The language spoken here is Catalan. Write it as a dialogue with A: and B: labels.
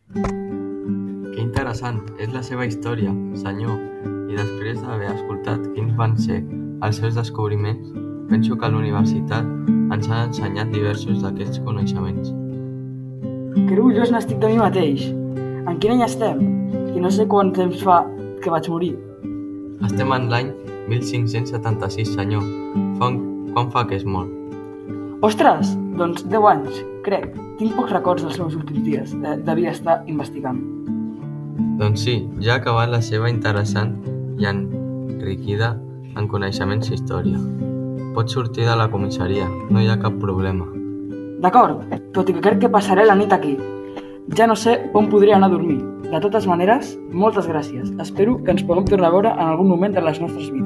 A: Que interessant és la seva història, senyor, i després d'haver escoltat quins van ser els seus descobriments, penso que a la universitat ens han ensenyat diversos d'aquests coneixements.
B: Que orgullós n'estic de mi mateix. En quin any estem? I no sé quant temps fa que vaig morir.
A: Estem en l'any 1576, senyor. Quan fa que és molt?
B: Ostres, doncs 10 anys, crec. Tinc pocs records dels meus últims dies. Devia estar investigant.
A: Doncs sí, ja ha acabat la seva interessant i enriquida en coneixements i història. Pot sortir de la comissaria, no hi ha cap problema.
B: D'acord, tot i que crec que passaré la nit aquí. Ja no sé on podria anar a dormir. De totes maneres, moltes gràcies. Espero que ens puguem tornar a veure en algun moment de les nostres vides.